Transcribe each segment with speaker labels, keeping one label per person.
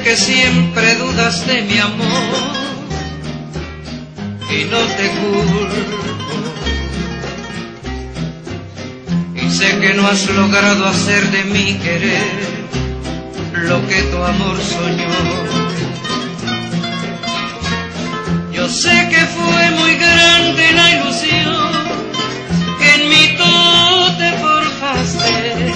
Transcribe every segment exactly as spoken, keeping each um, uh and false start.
Speaker 1: que siempre dudas de mi amor y no te culpo, y sé que no has logrado hacer de mi querer lo que tu amor soñó. Yo sé que fue muy grande la ilusión que en mí tú te forjaste,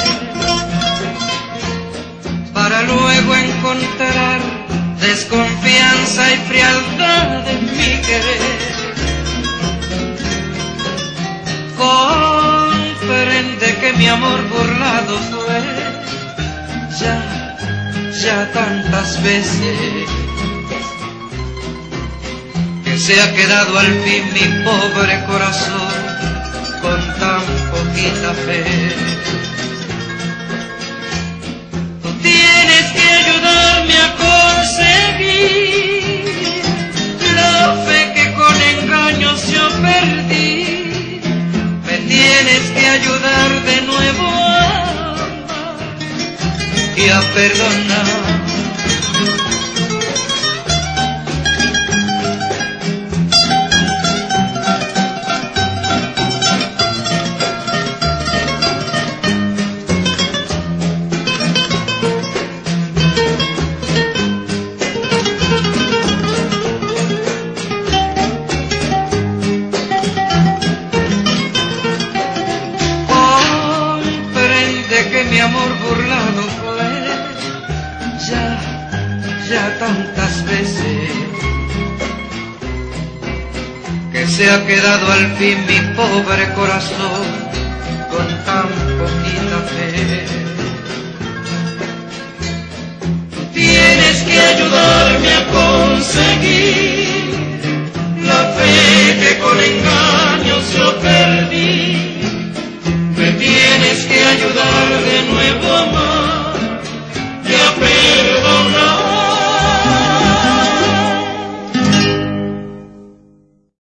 Speaker 1: para luego encontrar desconfianza y frialdad en mi querer. Comprende que mi amor burlado fue ya, ya tantas veces, que se ha quedado al fin mi pobre corazón con tan poquita fe. Tienes que ayudarme a conseguir la fe que con engaños yo perdí. Me tienes que ayudar de nuevo a amar y a perdonar. Mi amor burlado fue ya, ya tantas veces, que se ha quedado al fin mi pobre corazón con tan poquita fe. Tienes que ayudarme a conseguir la fe que con engaños yo perdí. Me tienes que ayudar de nuevo a amar